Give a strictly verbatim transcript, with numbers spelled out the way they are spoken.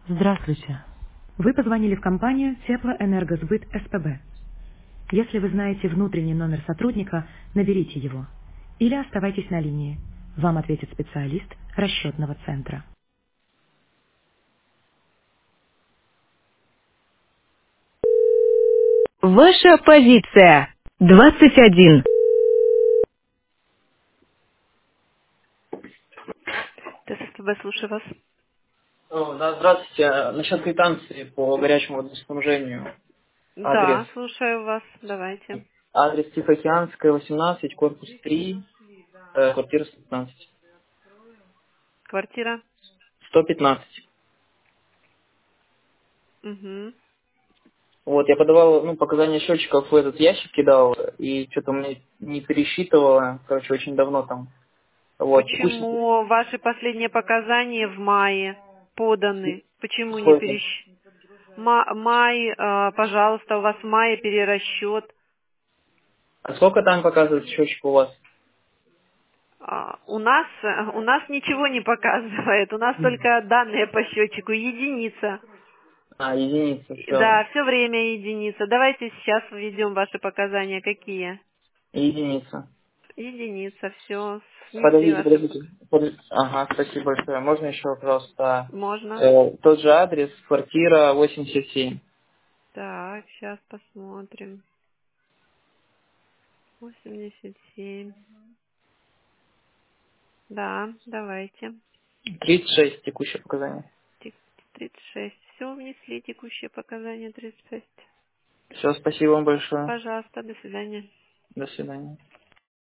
Здравствуйте. Вы позвонили в компанию Теплоэнергосбыт СПБ. Если вы знаете внутренний номер сотрудника, наберите его. Или оставайтесь на линии. Вам ответит специалист расчетного центра. Ваша позиция. двадцать один. ТССПБ, слушаю вас. О, да, здравствуйте. А, Насчет квитанции по горячему водоснабжению. Адрес. Да, слушаю вас. Давайте. Адрес Тихоокеанская, восемнадцать, корпус три, э, квартира сто пятнадцать. Квартира. сто пятнадцать. Угу. Вот, я подавал, ну, показания счетчиков в этот ящик кидал, и что-то мне не пересчитывало, короче, очень давно там. Вот, текущий... Почему ваши последние показания в мае поданы? Почему не Сколько? перещ... Ма- Май, э, пожалуйста, у вас в мае перерасчет. А сколько там показывает счетчик у вас? А, У нас, э, у нас ничего не показывает, у нас только данные по счетчику, единица. А, единица, И- все. Да, все время единица. Давайте сейчас введем ваши показания. Какие? Единица. Единица, все. Внесли Подождите, ваши подождите. показания. Под- Ага, спасибо большое. Можно еще, пожалуйста, Можно. э, тот же адрес, квартира восемьдесят семь. Так, сейчас посмотрим. восемьдесят семь. Да, давайте. тридцать шесть текущее показание. Тик- тридцать шесть. Все, внесли текущие показания тридцать шесть. Все, спасибо вам большое. Пожалуйста, до свидания. До свидания.